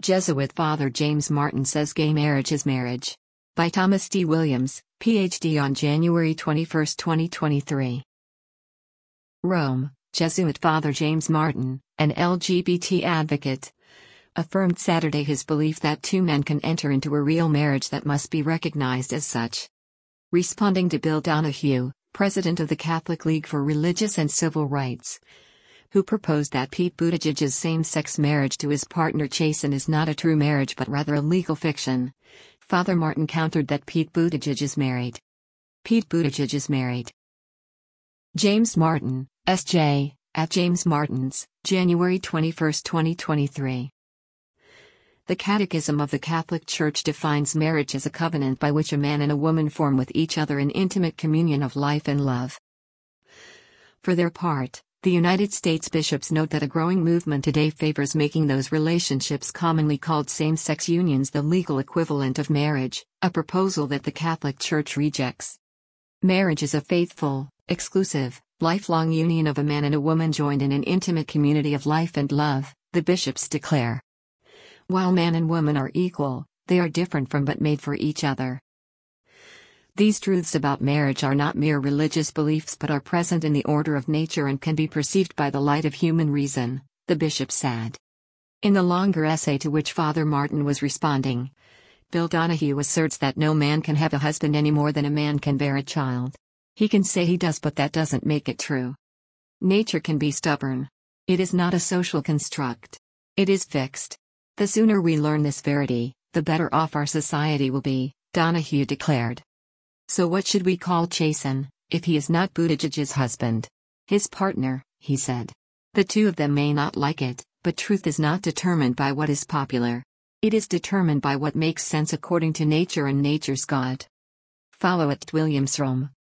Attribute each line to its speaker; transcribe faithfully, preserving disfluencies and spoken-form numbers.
Speaker 1: Jesuit Father James Martin says gay marriage is marriage. By Thomas D. Williams, P H D on January twenty-first, twenty twenty-three. Rome, Jesuit Father James Martin, an L G B T advocate, affirmed Saturday his belief that two men can enter into a real marriage that must be recognized as such. Responding to Bill Donahue, president of the Catholic League for Religious and Civil Rights, who proposed that Pete Buttigieg's same-sex marriage to his partner Chasten is not a true marriage but rather a legal fiction, Father Martin countered that Pete Buttigieg is married. Pete Buttigieg is married. James Martin, S J, at James Martin's, January twenty-first, twenty twenty-three. The Catechism of the Catholic Church defines marriage as a covenant by which a man and a woman form with each other an intimate communion of life and love. For their part, the United States bishops note that a growing movement today favors making those relationships commonly called same-sex unions the legal equivalent of marriage, a proposal that the Catholic Church rejects. Marriage is a faithful, exclusive, lifelong union of a man and a woman joined in an intimate community of life and love, the bishops declare. While man and woman are equal, they are different from but made for each other. These truths about marriage are not mere religious beliefs but are present in the order of nature and can be perceived by the light of human reason, the bishop said. In the longer essay to which Father Martin was responding, Bill Donahue asserts that no man can have a husband any more than a man can bear a child. He can say he does, but that doesn't make it true. Nature can be stubborn. It is not a social construct. It is fixed. The sooner we learn this verity, the better off our society will be, Donahue declared. So what should we call Chasten, if he is not Buttigieg's husband? His partner, he said. The two of them may not like it, but truth is not determined by what is popular. It is determined by what makes sense according to nature and nature's God. Follow at Williams Rome.